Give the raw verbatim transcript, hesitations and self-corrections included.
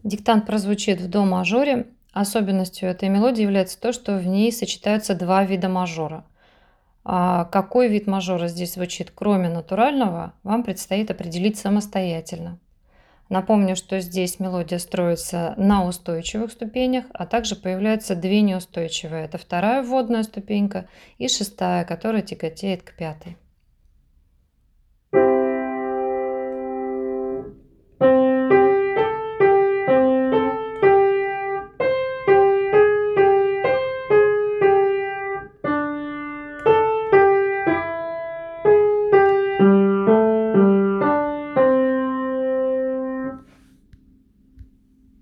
Диктант прозвучит в до мажоре. Особенностью этой мелодии является то, что в ней сочетаются два вида мажора. А какой вид мажора здесь звучит, кроме натурального, вам предстоит определить самостоятельно. Напомню, что здесь мелодия строится на устойчивых ступенях, а также появляются две неустойчивые. Это вторая вводная ступенька и шестая, которая тяготеет к пятой.